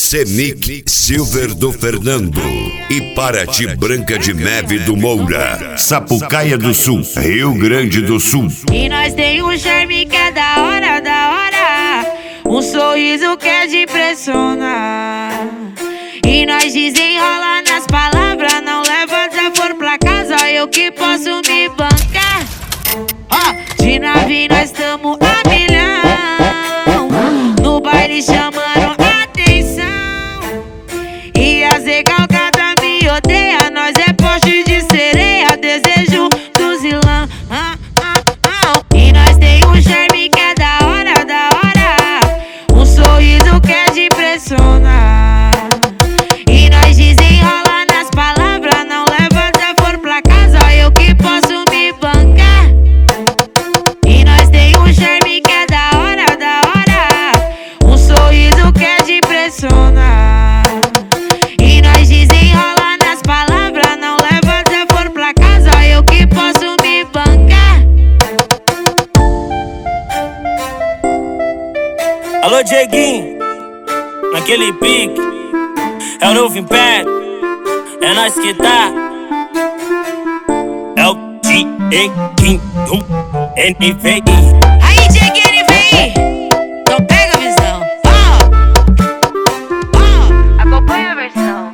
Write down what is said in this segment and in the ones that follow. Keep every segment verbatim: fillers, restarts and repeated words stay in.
Semic Silver do Fernando e Paraty Branca de Neve do Moura, Sapucaia do Sul, Rio Grande do Sul. E nós tem um charme que é da hora, da hora, um sorriso que é de impressionar. E nós desenrola nas palavras, não leva desaforo pra casa, eu que posso me bancar. Ó, de nave nós tamo a milhão, no baile chamando atenção. E as recalcadas me odeia, nós é poste de sereia, desejo do zilão. Ah, ah, ah. E nós tem um charme que é da hora, da hora, um sorriso que é de impressionar. E nós desenrola nas palavras, não leva desaforo pra casa, eu que posso me bancar. E nós tem um charme que é da hora, da hora, um sorriso que é de impressionar. E nós desenrola nas palavras, não leva desaforo pra casa, eu que posso me bancar. Alô, Dieguinho, naquele pique, é o novo império, é nós que tá. É o Dieguinho, N V I. Aí, Dieguinho, N V I, então pega a visão. Ó, ó, acompanha a versão.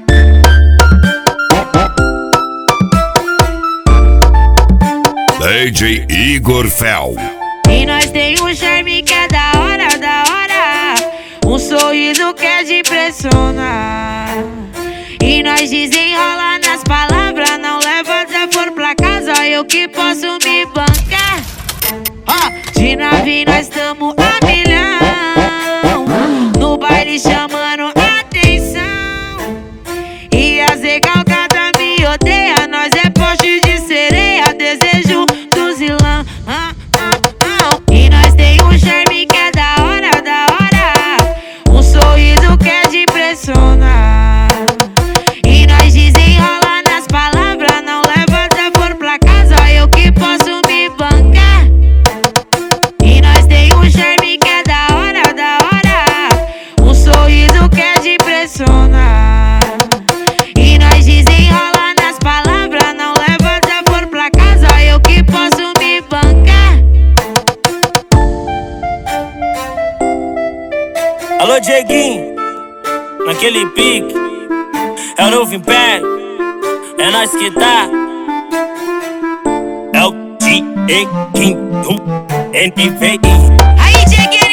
D J Igor Fel. E nós tem um charme que é da hora, da hora, um sorriso que é de impressionar. E nós desenrola nas palavras, não leva desaforo pra casa, eu que posso me bancar. Ó, de nave nós tamo a milhão, no baile chamando atenção. E as recalcadas me odeia, nós é poste de sereia, desejo do zilão. Ah, ah, ah. E nós tem um charme que é da hora, da hora, um sorriso que é de impressionar. E nós desenrola nas palavras, não leva desaforo pra casa, eu que posso me bancar. E nós tem um charme que é da hora, da hora, um sorriso que é de impressionar. E nós desenrola nas palavras, não leva desaforo pra casa, eu que posso me bancar. Alô, Dieguinho, naquele pique, é o novo império, é nós que tá. É o Dieguinho, N V I. Aí, Dieguinho.